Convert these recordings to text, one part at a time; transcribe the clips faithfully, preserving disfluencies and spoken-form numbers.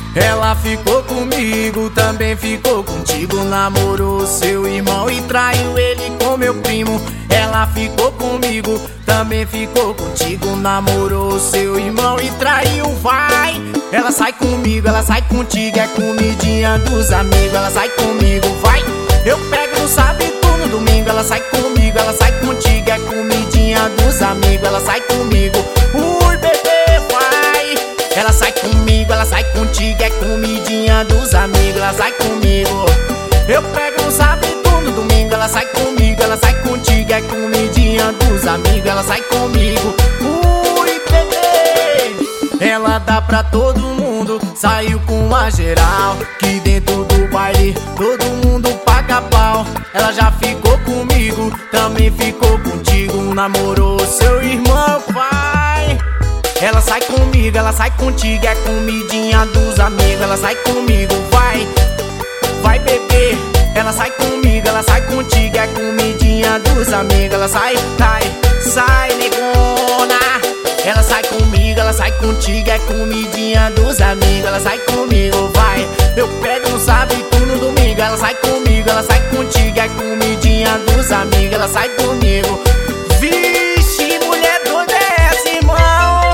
Ela ficou comigo, também ficou contigo. Namorou seu irmão e traiu ele com meu primo. Ela ficou comigo, também ficou contigo. Namorou seu irmão e traiu, vai. Ela sai comigo, ela sai contigo. É comidinha dos amigos. Ela sai comigo, vai. Eu pego no sábado no domingo. Ela sai comigo, ela sai contigo. É comidinha dos amigos. Ela sai comigo, ui bebê, vai. Ela sai comigo, ela sai contigo. É comidinha dos amigos. Ela sai comigo. Eu pego no sábado no domingo. Ela sai comigo, ela sai contigo. É comidinha dos amigos. Ela sai comigo, ui bebê. Ela dá pra todo mundo, saiu com a geral. Que dentro do baile todo mundo paga pau. Ela já ficou comigo, também ficou contigo. Namorou seu irmão, pai. Ela sai comigo, ela sai contigo. É comidinha dos amigos. Ela sai comigo, vai. Vai beber. Ela sai comigo, ela sai contigo. É comidinha dos amigos. Ela sai, sai, sai negona. Ela sai comigo, ela sai contigo. É comidinha dos amigos. Ela sai comigo, vai. Eu pego no sábado e tu no domingo. Ela sai comigo, ela sai contigo. É comidinha dos amigos. Ela sai comigo. Vixe, mulher doida é essa, irmão.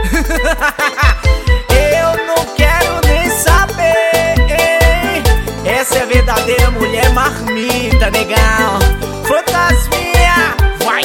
Eu não quero nem saber, hein? Essa é a verdadeira mulher marmita, negão. Fantasminha, vai.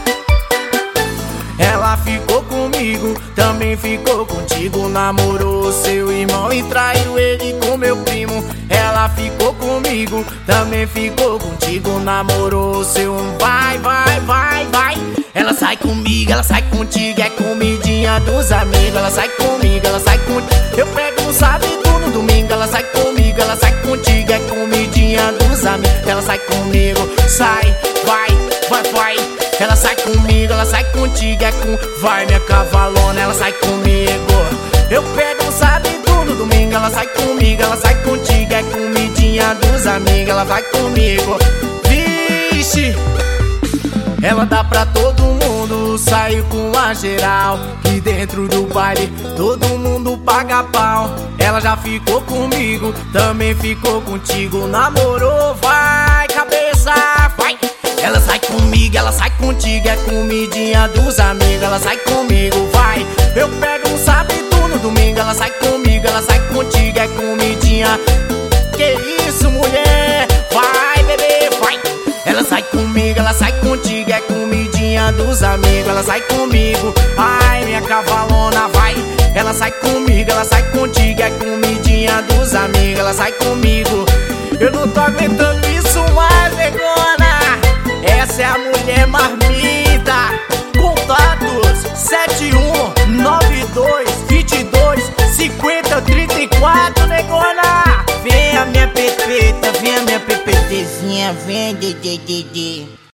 Ela ficou comigo, também ficou contigo. Namorou seu irmão e traiu ele com meu primo. Ela ficou comigo, também ficou contigo. Namorou seu... Vai, vai, vai, vai. Ela sai comigo, ela sai contigo. É comidinha dos amigos. Ela sai comigo, ela sai contigo. Eu pego no sábado no domingo. Ela sai comigo, ela sai contigo. É comidinha dos amigos. Ela sai comigo, sai, vai, vai, vai. Ela sai comigo, ela sai contigo. É com... Vai minha cavalona, ela sai comigo. Eu pego no sábado no domingo. Ela sai comigo, ela sai contigo. É comidinha dos amigos. Ela vai comigo. Vixe. Ela dá pra todo mundo, saiu com a geral. Que dentro do baile todo mundo paga pau. Ela já ficou comigo, também ficou contigo. Namorou, vai, cabeça, vai. Ela sai comigo, ela sai contigo. É comidinha dos amigos. Ela sai comigo, vai. Eu pego no sábado no domingo. Ela sai comigo, ela sai contigo. É comidinha. Que isso, mulher? Vai, bebê, vai. Ela sai comigo, ela sai contigo. É comidinha dos amigos. Ela sai comigo, ai minha cavalona, vai. Ela sai comigo, ela sai contigo. É comidinha dos amigos. Ela sai comigo. Eu não tô aguentando isso mais, negona. Essa é a mulher marmita. Contatos sete um nove dois dois dois cinco zero três quatro, negona. Vem a minha pepeta, vem a minha pepetezinha, vem, de, de, de, de.